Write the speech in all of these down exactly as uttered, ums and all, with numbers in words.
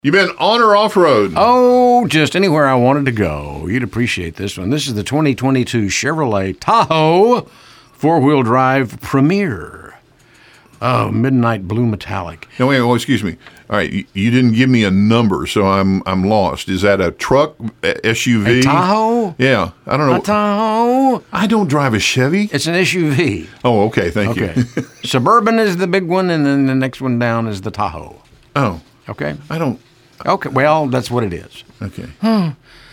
You been on or off-road? Oh, just anywhere I wanted to go. You'd appreciate this one. This is the twenty twenty-two Chevrolet Tahoe four-wheel drive Premier. Oh, midnight blue metallic. No, wait, oh, excuse me. All right, you, you didn't give me a number, so I'm I'm lost. Is that a truck, a S U V? A Tahoe? Yeah, I don't know. A Tahoe? I don't drive a Chevy. It's an S U V. Oh, okay, thank okay. you. Suburban is the big one, and then the next one down is the Tahoe. Oh. Okay. I don't. Okay, well, that's what it is. Okay. Hmm.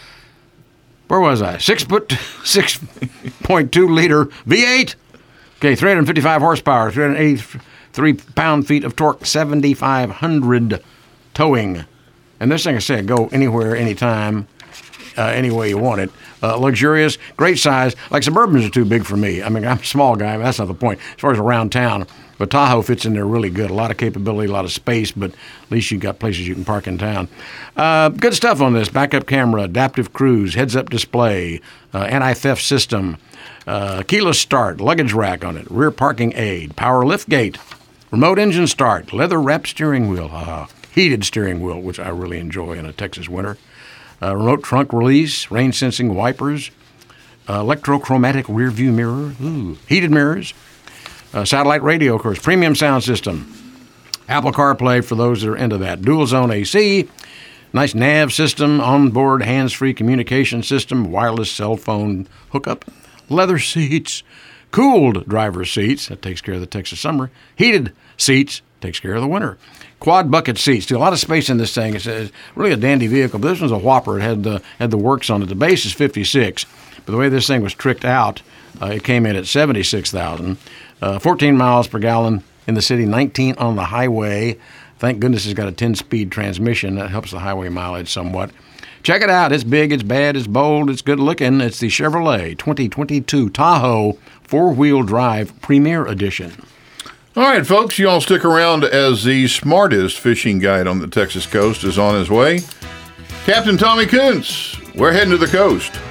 Where was I? Six foot, six point two liter V eight. Okay, three hundred fifty-five horsepower, three hundred eighty-three pound-feet of torque, seventy-five hundred towing. And this thing, I said, go anywhere, anytime, uh, any way you want it. Uh, luxurious, great size. Like Suburbans are too big for me. I mean, I'm a small guy, but that's not the point. As far as around town, but Tahoe fits in there really good. A lot of capability, a lot of space, but at least you've got places you can park in town. Uh, good stuff on this. Backup camera, adaptive cruise, heads-up display, uh, anti-theft system, uh, keyless start, luggage rack on it, rear parking aid, power lift gate, remote engine start, leather-wrapped steering wheel, uh, heated steering wheel, which I really enjoy in a Texas winter, uh, remote trunk release, rain-sensing wipers, uh, electrochromatic rear-view mirror, ooh, heated mirrors, Uh, satellite radio, of course, premium sound system, Apple CarPlay for those that are into that, dual zone A C, nice nav system, onboard hands-free communication system, wireless cell phone hookup, leather seats, cooled driver's seats, that takes care of the Texas summer, heated seats, takes care of the winter, quad bucket seats, too, a lot of space in this thing. It's, it's really a dandy vehicle, but this one's a whopper. It had the, had the works on it. The base is fifty-six, but the way this thing was tricked out, uh, it came in at seventy-six thousand. Uh, fourteen miles per gallon in the city, nineteen on the highway. Thank goodness it's got a ten-speed transmission. That helps the highway mileage somewhat. Check it out. It's big, it's bad, it's bold, it's good looking. It's the Chevrolet twenty twenty-two Tahoe four-wheel drive Premier Edition. All right, folks, you all stick around as the smartest fishing guide on the Texas coast is on his way. Captain Tommy Kuntz, we're heading to the coast.